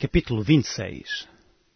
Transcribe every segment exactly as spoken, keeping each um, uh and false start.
Capítulo vinte e seis.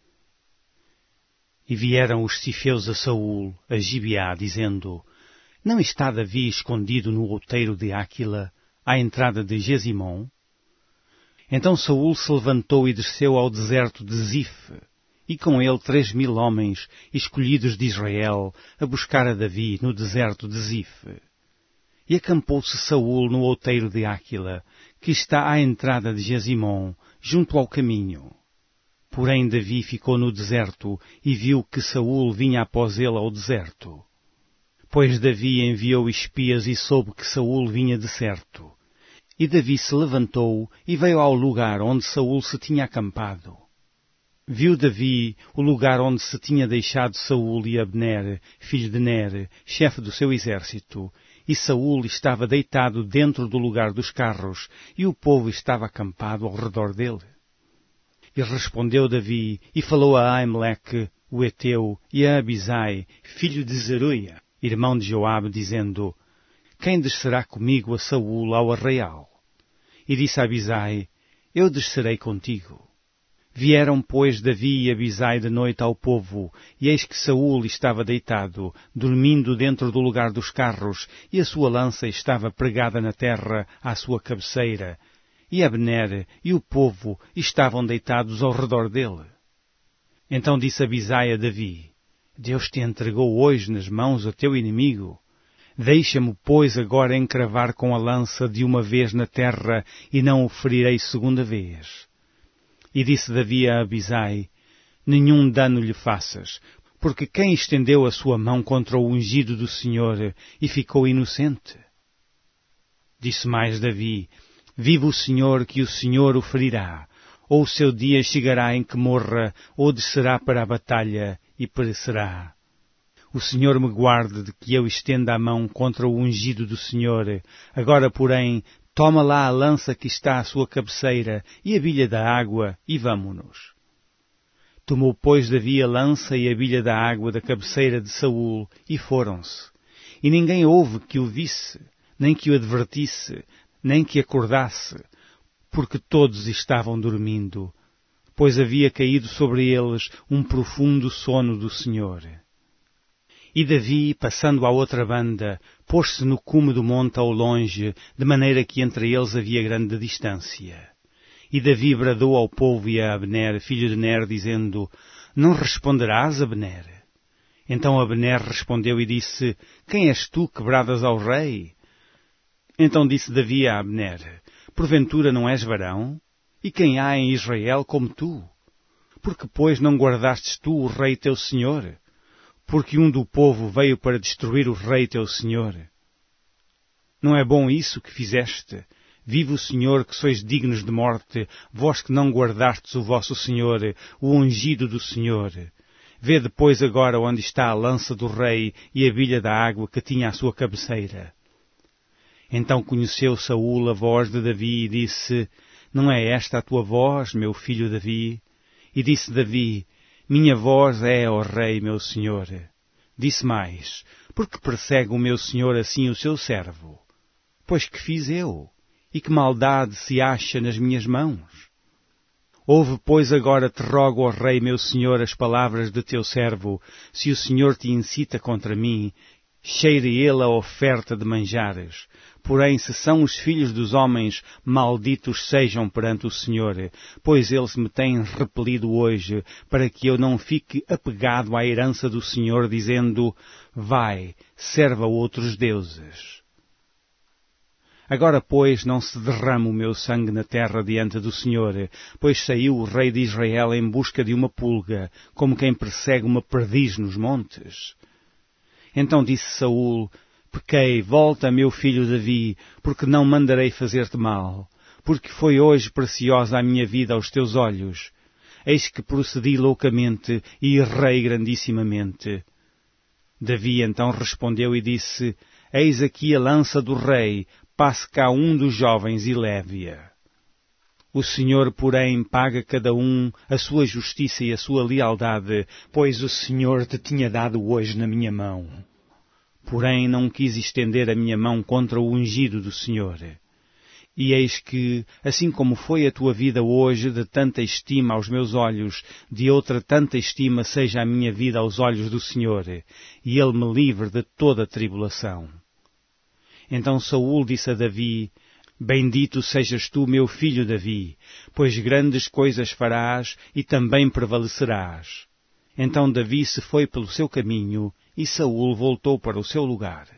E vieram os cifeus a Saul, a Gibeá, dizendo: Não está Davi escondido no outeiro de Áquila, à entrada de Gesimom? Então Saul se levantou e desceu ao deserto de Zif, e com ele três mil homens, escolhidos de Israel, a buscar a Davi no deserto de Zif. E acampou-se Saul no outeiro de Áquila, que está à entrada de Gesimom, junto ao caminho. Porém Davi ficou no deserto e viu que Saul vinha após ele ao deserto. Pois Davi enviou espias e soube que Saul vinha de certo. E Davi se levantou e veio ao lugar onde Saul se tinha acampado. Viu Davi o lugar onde se tinha deixado Saul e Abner, filho de Ner, chefe do seu exército, e Saul estava deitado dentro do lugar dos carros, e o povo estava acampado ao redor dele. E respondeu Davi, e falou a Aimeleque, o Eteu, e a Abisai, filho de Zeruia, irmão de Joabe, dizendo: Quem descerá comigo a Saul ao arraial? E disse a Abisai: Eu descerei contigo. Vieram, pois, Davi e Abisai de noite ao povo, e eis que Saul estava deitado, dormindo dentro do lugar dos carros, e a sua lança estava pregada na terra à sua cabeceira, e Abner e o povo estavam deitados ao redor dele. Então disse Abisai a Davi: Deus te entregou hoje nas mãos o teu inimigo. Deixa-me, pois, agora encravar com a lança de uma vez na terra, e não o ferirei segunda vez. E disse Davi a Abisai: Nenhum dano lhe faças, porque quem estendeu a sua mão contra o ungido do Senhor e ficou inocente? Disse mais Davi: Vive o Senhor, que o Senhor o ferirá, ou o seu dia chegará em que morra, ou descerá para a batalha e perecerá. O Senhor me guarde de que eu estenda a mão contra o ungido do Senhor. Agora, porém, toma lá a lança que está à sua cabeceira e a bilha da água, e vamo-nos. Tomou, pois, Davi a lança e a bilha da água da cabeceira de Saul, e foram-se. E ninguém houve que o visse, nem que o advertisse, nem que acordasse, porque todos estavam dormindo, pois havia caído sobre eles um profundo sono do Senhor. E Davi, passando à outra banda, pôs-se no cume do monte ao longe, de maneira que entre eles havia grande distância. E Davi bradou ao povo e a Abner, filho de Ner, dizendo: Não responderás, Abner? Então Abner respondeu e disse: Quem és tu que bradas ao rei? Então disse Davi a Abner: Porventura não és varão? E quem há em Israel como tu? Porque, pois, não guardastes tu o rei teu senhor? Porque um do povo veio para destruir o rei teu senhor. Não é bom isso que fizeste? Vive o Senhor, que sois dignos de morte, vós que não guardastes o vosso Senhor, o ungido do Senhor. Vê depois agora onde está a lança do rei e a bilha da água que tinha à sua cabeceira. Então conheceu Saul a voz de Davi e disse: Não é esta a tua voz, meu filho Davi? E disse Davi: Minha voz é, ó rei, meu senhor. Disse mais: Por que persegue o meu senhor assim o seu servo? Pois que fiz eu? E que maldade se acha nas minhas mãos? Ouve, pois, agora te rogo, ó rei, meu senhor, as palavras de teu servo. Se o Senhor te incita contra mim, cheire ele a oferta de manjares. Porém, se são os filhos dos homens, malditos sejam perante o Senhor, pois eles me têm repelido hoje, para que eu não fique apegado à herança do Senhor, dizendo: Vai, serva outros deuses. Agora, pois, não se derrama o meu sangue na terra diante do Senhor, pois saiu o rei de Israel em busca de uma pulga, como quem persegue uma perdiz nos montes. Então disse Saul: Pequei, volta, meu filho Davi, porque não mandarei fazer-te mal, porque foi hoje preciosa a minha vida aos teus olhos. Eis que procedi loucamente e errei grandissimamente. Davi então respondeu e disse: Eis aqui a lança do rei, passe cá um dos jovens e leve-a. O Senhor, porém, paga cada um a sua justiça e a sua lealdade, pois o Senhor te tinha dado hoje na minha mão. Porém, não quis estender a minha mão contra o ungido do Senhor. E eis que, assim como foi a tua vida hoje de tanta estima aos meus olhos, de outra tanta estima seja a minha vida aos olhos do Senhor, e Ele me livre de toda tribulação. Então Saul disse a Davi: Bendito sejas tu, meu filho Davi, pois grandes coisas farás e também prevalecerás. Então Davi se foi pelo seu caminho e Saul voltou para o seu lugar.